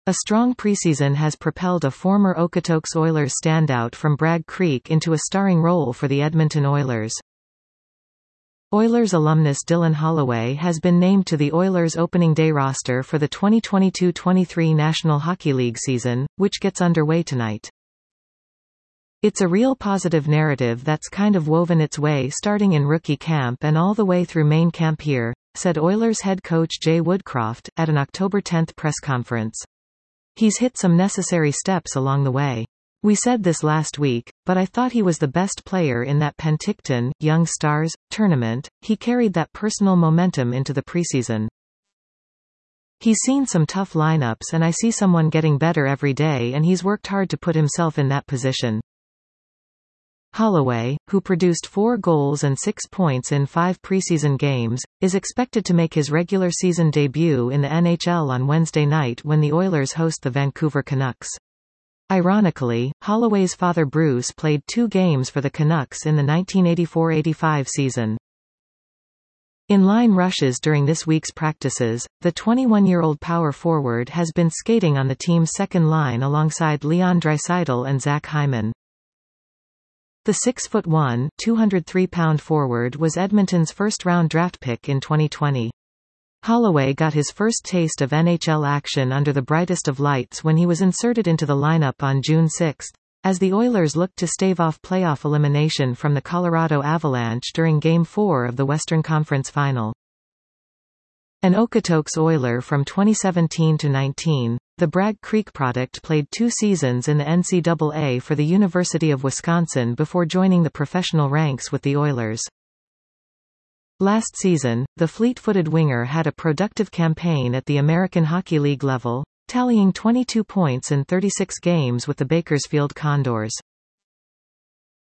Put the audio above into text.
A strong preseason has propelled a former Okotoks Oilers standout from Bragg Creek into a starring role for the Edmonton Oilers. Oilers alumnus Dylan Holloway has been named to the Oilers opening day roster for the 2022-23 National Hockey League season, which gets underway tonight. It's a real positive narrative that's kind of woven its way starting in rookie camp and all the way through main camp here, said Oilers head coach Jay Woodcroft, at an October 10 press conference. He's hit some necessary steps along the way. We said this last week, but I thought he was the best player in that Penticton, Young Stars, tournament. He carried that personal momentum into the preseason. He's seen some tough lineups and I see someone getting better every day and he's worked hard to put himself in that position. Holloway, who produced 4 goals and 6 points in 5 preseason games, is expected to make his regular season debut in the NHL on Wednesday night when the Oilers host the Vancouver Canucks. Ironically, Holloway's father Bruce played 2 games for the Canucks in the 1984-85 season. In line rushes during this week's practices, the 21-year-old power forward has been skating on the team's second line alongside Leon Draisaitl and Zach Hyman. The 6'1", 203-pound forward was Edmonton's first-round draft pick in 2020. Holloway got his first taste of NHL action under the brightest of lights when he was inserted into the lineup on June 6, as the Oilers looked to stave off playoff elimination from the Colorado Avalanche during Game 4 of the Western Conference Final. An Okotoks Oiler from 2017 to 19, the Bragg Creek product played 2 seasons in the NCAA for the University of Wisconsin before joining the professional ranks with the Oilers. Last season, the fleet-footed winger had a productive campaign at the American Hockey League level, tallying 22 points in 36 games with the Bakersfield Condors.